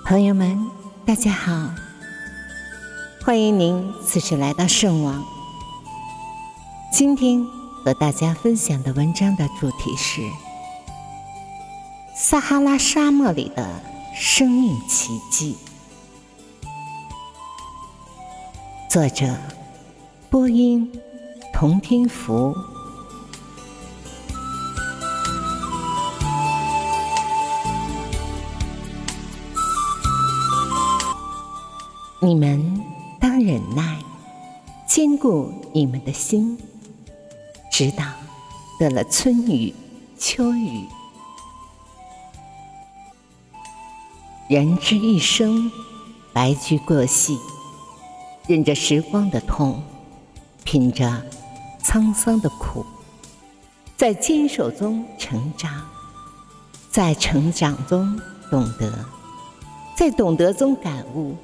朋友们，大家好，欢迎您此时来到圣网。今天和大家分享的文章的主题是撒哈拉沙漠里的生命奇迹，作者播音童天福。你们当忍耐，坚固你们的心，直到得了春雨、秋雨。人之一生，白驹过隙，忍着时光的痛，品着沧桑的苦，在坚守中成长，在成长中懂得，在懂得中感悟。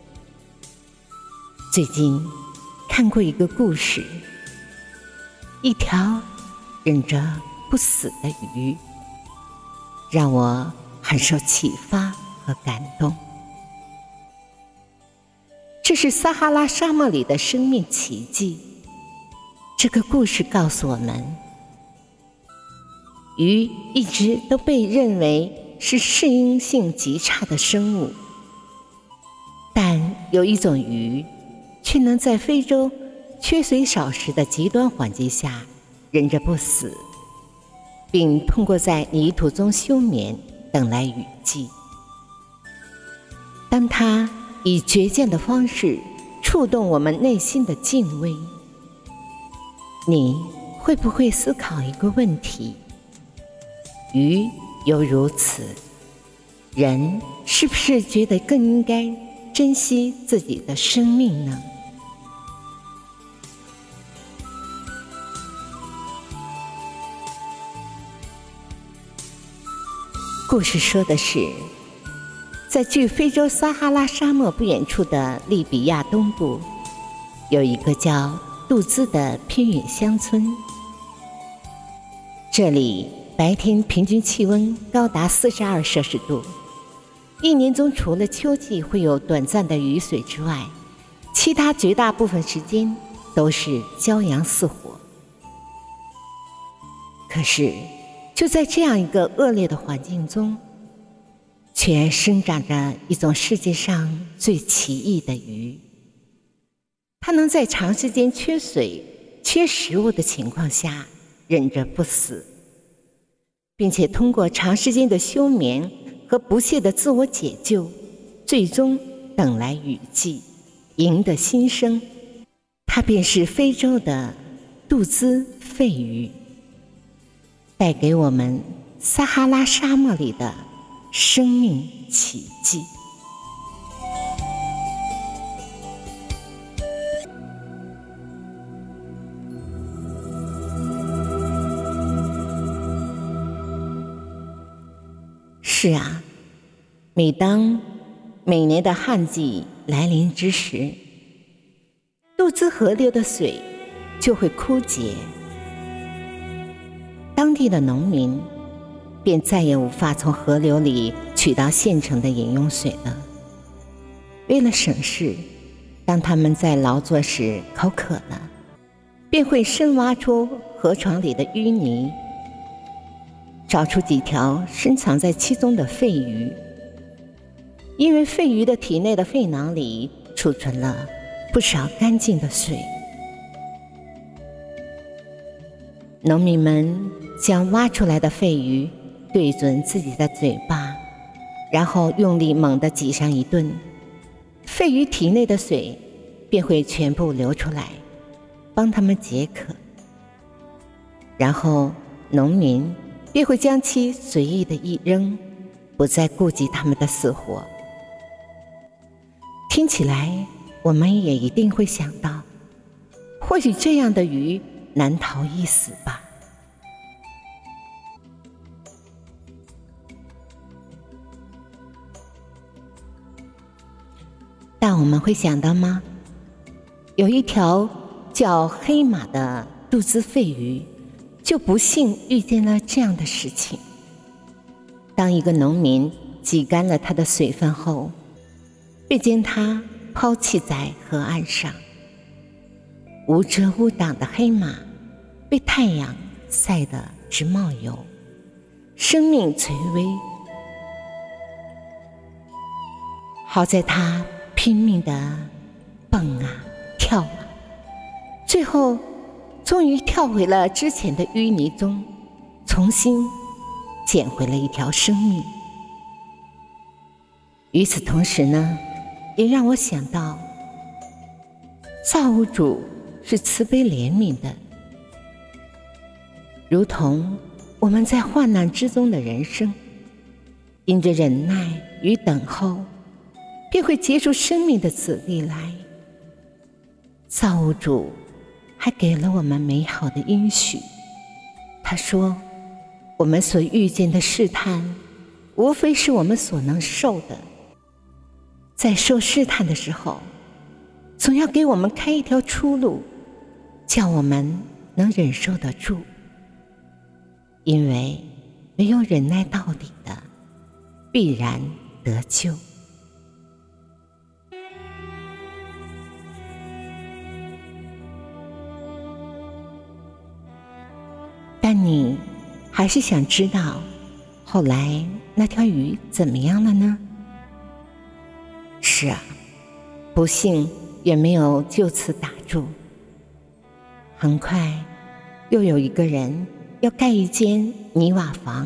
最近看过一个故事，一条忍着不死的鱼，让我很受启发和感动。这是撒哈拉沙漠里的生命奇迹。这个故事告诉我们，鱼一直都被认为是适应性极差的生物，但有一种鱼却能在非洲缺水少食的极端环境下忍着不死，并通过在泥土中休眠等来雨季。当它以倔强的方式触动我们内心的敬畏，你会不会思考一个问题：鱼犹如此，人是不是觉得更应该珍惜自己的生命呢？故事说的是，在距非洲撒哈拉沙漠不远处的利比亚东部，有一个叫杜兹的偏远乡村。这里白天平均气温高达42摄氏度，一年中除了秋季会有短暂的雨水之外，其他绝大部分时间都是骄阳似火。可是就在这样一个恶劣的环境中，却生长着一种世界上最奇异的鱼。它能在长时间缺水、缺食物的情况下忍着不死，并且通过长时间的休眠和不懈的自我解救，最终等来雨季，赢得新生。它便是非洲的杜兹肺鱼，带给我们撒哈拉沙漠里的生命奇迹。是啊，每当每年的旱季来临之时，杜兹河流的水就会枯竭，当地的农民便再也无法从河流里取到现成的饮用水了。为了省事，当他们在劳作时口渴了，便会深挖出河床里的淤泥，找出几条深藏在其中的肺鱼。因为肺鱼的体内的肺囊里储存了不少干净的水。农民们将挖出来的肺鱼对准自己的嘴巴，然后用力猛地挤上一顿，肺鱼体内的水便会全部流出来，帮他们解渴。然后农民便会将其随意的一扔，不再顾及他们的死活。听起来我们也一定会想到，或许这样的鱼难逃一死吧。但我们会想到吗？有一条叫黑马的杜兹肺鱼，就不幸遇见了这样的事情。当一个农民挤干了它的水分后，便将它抛弃在河岸上。无遮无挡的黑马被太阳晒得直冒油，生命垂危。好在它拼命地蹦啊跳啊，最后终于跳回了之前的淤泥中，重新捡回了一条生命。与此同时呢，也让我想到，造物主是慈悲怜悯的，如同我们在患难之中的人生，因着忍耐与等候，便会结出生命的子粒来。造物主还给了我们美好的应许，他说，我们所遇见的试探，无非是我们所能受的。在受试探的时候，总要给我们开一条出路，叫我们能忍受得住。因为没有忍耐到底的，必然得救。但你还是想知道，后来那条鱼怎么样了呢？是啊，不幸也没有就此打住。很快，又有一个人要盖一间泥瓦房，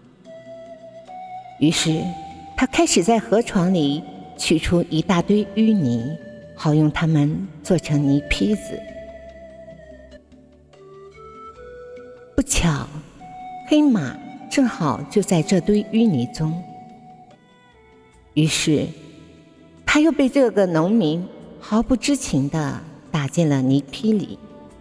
于是他开始在河床里取出一大堆淤泥，好用它们做成泥坯子。不巧，黑马正好就在这堆淤泥中，于是他又被这个农民毫不知情地打进了泥坯里。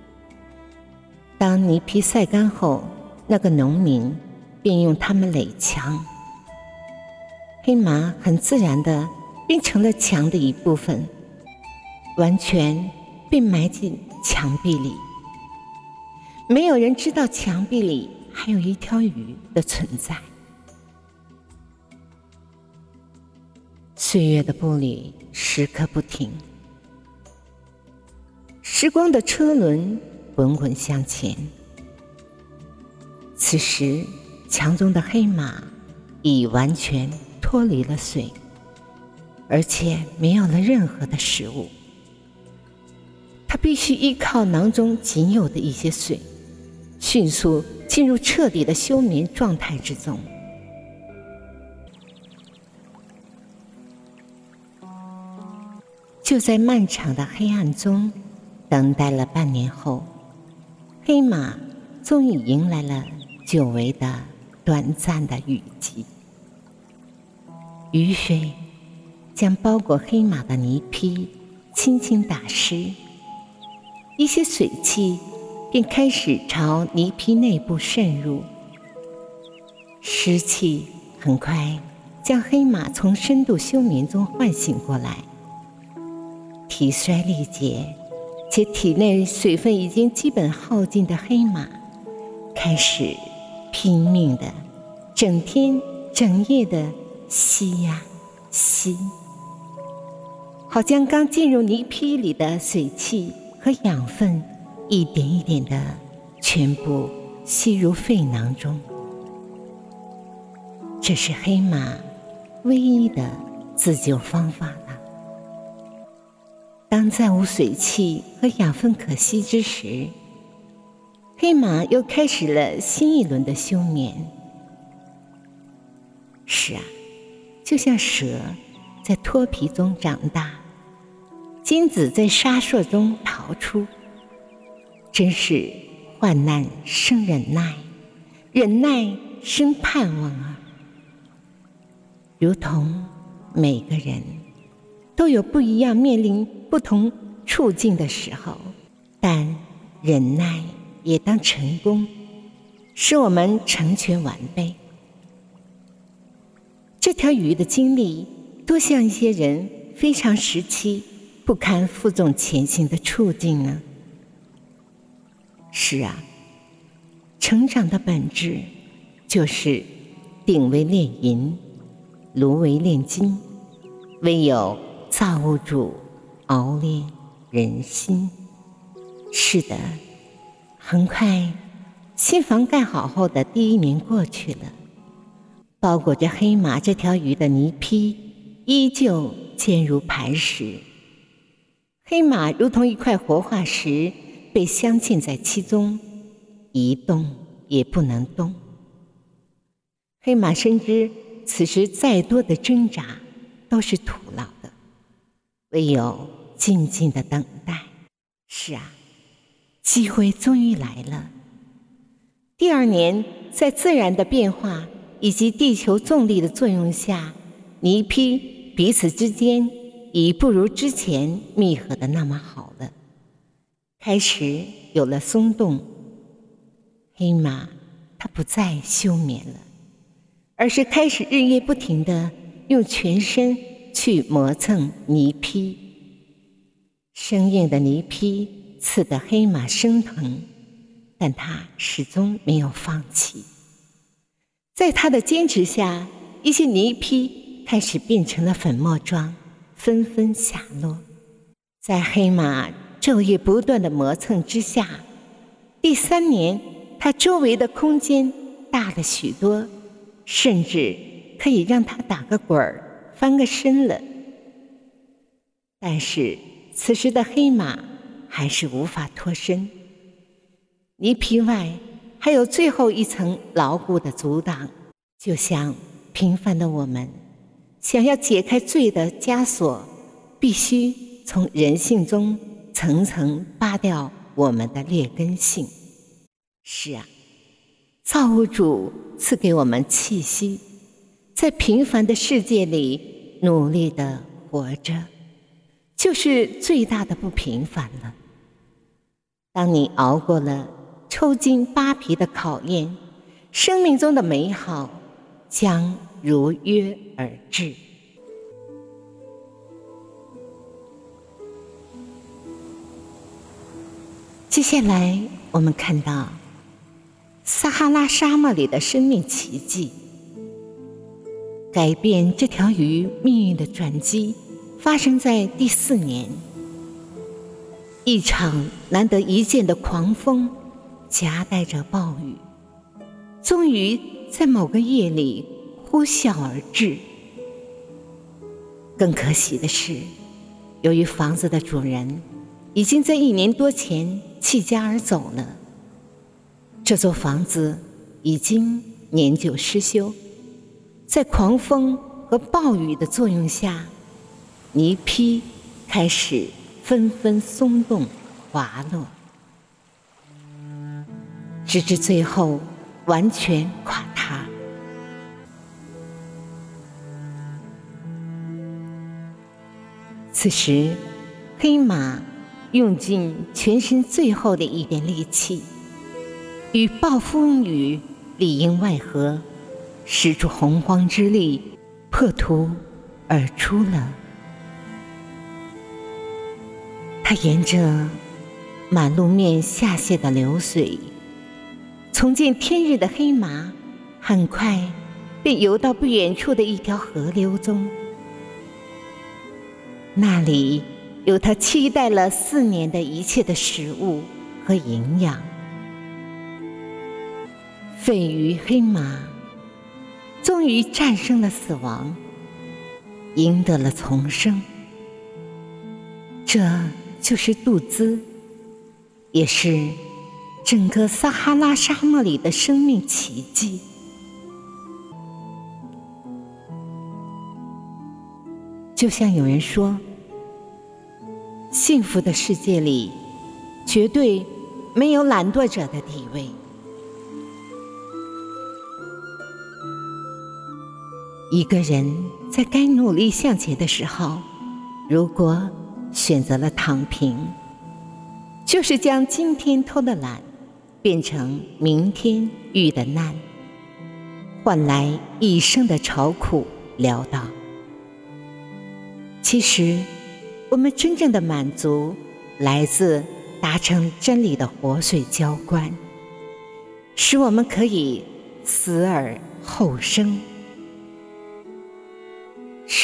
当泥坯晒干后，那个农民便用它们垒墙，黑马很自然地变成了墙的一部分，完全被埋进墙壁里。没有人知道墙壁里还有一条鱼的存在。岁月的步履时刻不停，时光的车轮滚滚向前。此时，墙中的黑马已完全脱离了水，而且没有了任何的食物。它必须依靠囊中仅有的一些水，迅速进入彻底的休眠状态之中。就在漫长的黑暗中等待了半年后，黑马终于迎来了久违的短暂的雨季。雨水将包裹黑马的泥坯轻轻打湿，一些水汽便开始朝泥坯内部渗入。湿气很快将黑马从深度休眠中唤醒过来。体衰力竭且体内水分已经基本耗尽的黑马，开始拼命的整天整夜的吸呀吸，好将刚进入泥坯里的水汽和养分一点一点的全部吸入肺囊中。这是黑马唯一的自救方法了。当再无水汽和养分可吸之时，黑马又开始了新一轮的休眠。是啊，就像蛇在脱皮中长大，精子在沙烁中逃出。真是患难生忍耐，忍耐生盼望啊！如同每个人都有不一样面临不同处境的时候，但忍耐也当成功，使我们成全完备。这条鱼的经历多像一些人非常时期不堪负重前行的处境呢？是啊，成长的本质就是定为炼银， 芦苇炼金，唯有造物主熬炼人心。是的，很快新房盖好后的第1年过去了，包裹着黑马这条鱼的泥坯依旧坚如磐石，黑马如同一块活化石，被镶嵌在其中，一动也不能动。黑马深知此时再多的挣扎都是徒劳的，唯有静静的等待。是啊，机会终于来了。第2年，在自然的变化以及地球重力的作用下，泥坯彼此之间已不如之前密合的那么好了，开始有了松动。黑马它不再休眠了，而是开始日夜不停地用全身去磨蹭泥坯。生硬的泥坯刺得黑马生疼，但它始终没有放弃。在它的坚持下，一些泥坯开始变成了粉末状，纷纷下落。在黑马昼夜不断的磨蹭之下，第3年，它周围的空间大了许多，甚至可以让它打个滚儿，翻个身了。但是此时的黑马还是无法脱身，泥坯外还有最后一层牢固的阻挡，就像平凡的我们想要解开罪的枷锁，必须从人性中层层扒掉我们的劣根性。是啊，造物主赐给我们气息，在平凡的世界里努力地活着，就是最大的不平凡了。当你熬过了抽筋扒皮的考验，生命中的美好将如约而至。接下来我们看到撒哈拉沙漠里的生命奇迹。改变这条鱼命运的转机发生在第4年，一场难得一见的狂风夹带着暴雨，终于在某个夜里呼啸而至。更可喜的是，由于房子的主人已经在1年多前弃家而走了，这座房子已经年久失修，在狂风和暴雨的作用下，泥坯开始纷纷松动滑落，直至最后完全垮塌。此时，黑马用尽全身最后的一点力气，与暴风雨里应外合，使出洪荒之力，破土而出了。它沿着满路面下泻的流水，重见天日的黑马很快便游到不远处的一条河流中，那里有它期待了4年的一切的食物和营养。废鱼黑马终于战胜了死亡，赢得了重生。这就是杜兹，也是整个撒哈拉沙漠里的生命奇迹。就像有人说，幸福的世界里绝对没有懒惰者的地位。一个人在该努力向前的时候，如果选择了躺平，就是将今天偷的懒变成明天遇的难，换来一生的愁苦潦倒。其实我们真正的满足来自达成真理的活水浇灌，使我们可以死而后生。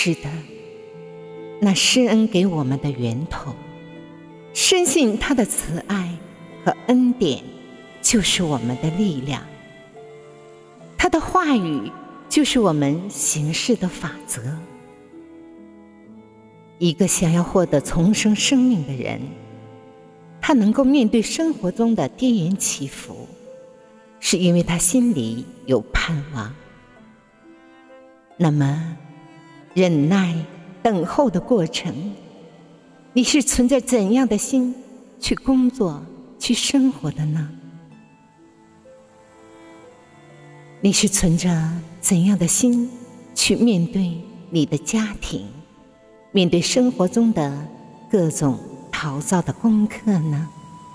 是的，那施恩给我们的源头，深信他的慈爱和恩典就是我们的力量，他的话语就是我们行事的法则。一个想要获得重生生命的人，他能够面对生活中的跌宕起伏，是因为他心里有盼望。那么忍耐等候的过程，你是存着怎样的心去工作去生活的呢？你是存着怎样的心去面对你的家庭，面对生活中的各种陶造的功课呢？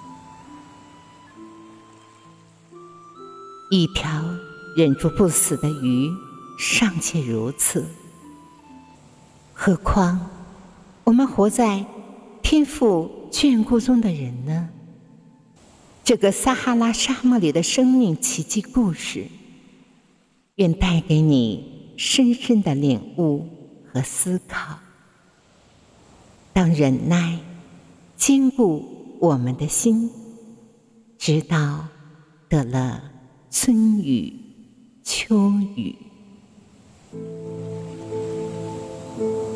一条忍住不死的鱼尚且如此，何况我们活在天父眷顾中的人呢？这个撒哈拉沙漠里的生命奇迹故事，愿带给你深深的领悟和思考。当忍耐坚固我们的心，直到得了春雨秋雨。